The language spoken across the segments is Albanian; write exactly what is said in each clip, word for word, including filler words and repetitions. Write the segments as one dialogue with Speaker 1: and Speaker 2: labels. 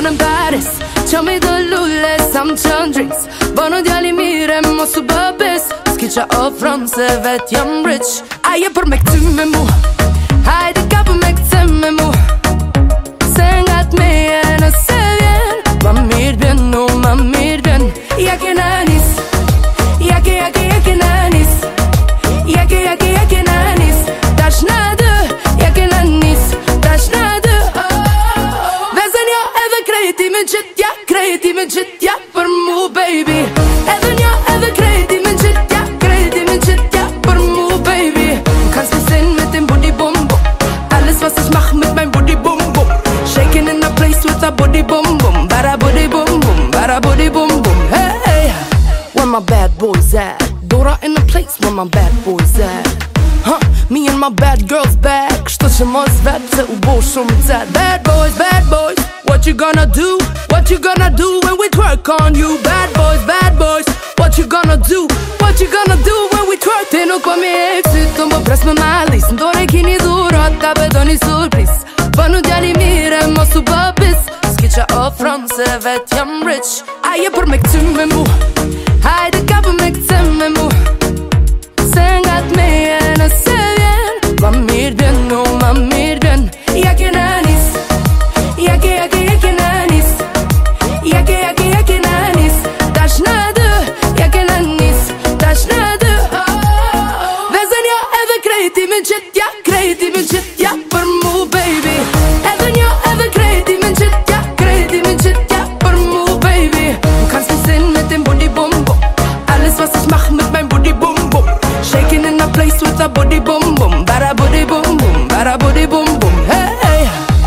Speaker 1: in Paris. Qami do lulle, sam qën drinks. Bënu djali mire, mos u bëbis. S'ki qa ofron se vet jam rich. Aje për me këty me mu, hajde ka për me këty me mu. Se nga t'meje nëse vjen, ma mirë vjen, no ma mirë vjen. Ja ke në nis, ja ke, ja ke, ja ke në nis. Ja ke, ja ke, ja ke në nis. Tash në dë, ja ke në nis. Tash në dë, vezën jo edhe krejti me gjitja, krejti me gjitja për mu baby. Edhe njo edhe krejti me gjitja, krejti me gjitja për mu baby. Kannst mich sehen mit dem booty bum bum. Alles was ich mach mit meinem booty bum bum. Shaking in a place with a booty bum bum. Bada booty bum bum, bada booty bum bum. Hey, hey. Where my bad boys at? Dora in the place where my bad boys at. Huh, me and my bad girls back. Kështu që mos vet se u bo shumë cet. Bad boys, bad boys, what you gonna do? What you gonna do when we twerk on you? Bad boys, bad boys, what you gonna do? What you gonna do when we twerk? Ti nuk po mi eksit, të më pres me malis. Ndore kini dhurat, ta bedo një surpriz. Bënu djali mire, mos u bëbis. S'ki qa ofron se vet jam rich. Aje për me këty me mu, hajde ka për me këty me mu. Se nga t'meje nëse vjen, ma mirë vjen, no ma mirë vjen. Ja ke në nis, ja ke, ja ke, ja ke në nis. Ja ke, ja ke, ja ke në nis. Tash në dë, ja ke në nis. Tash në dë, vezën jo edhe krejti me gjitja, krejti me gjitja për mu baby. Edhe njo edhe krejti me gjitja, krejti me gjitja për mu baby. Du kannst mich sehen mit dem booty bum bum. Alles was ich mach mit meinem booty bum bum. Shaking in a place with a booty bum bum. Bada booty bum bum, bada booty bum bum. Hey, hey.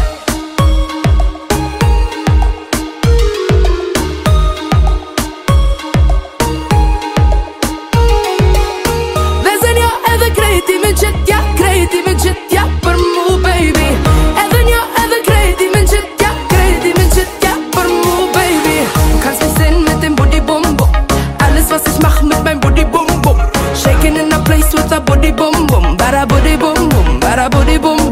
Speaker 1: Vezën jo edhe krejti me gjitja, krejti me gjitja për mu baby. Edhe njo edhe krejti me gjitja, krejti me gjitja për mu baby. Du kannst mich sehen mit dem booty bum bum. Alles was ich mach mit meinem booty bum bum. Shaking in a place with a booty bum bum. Bada booty bum bum, bada booty bum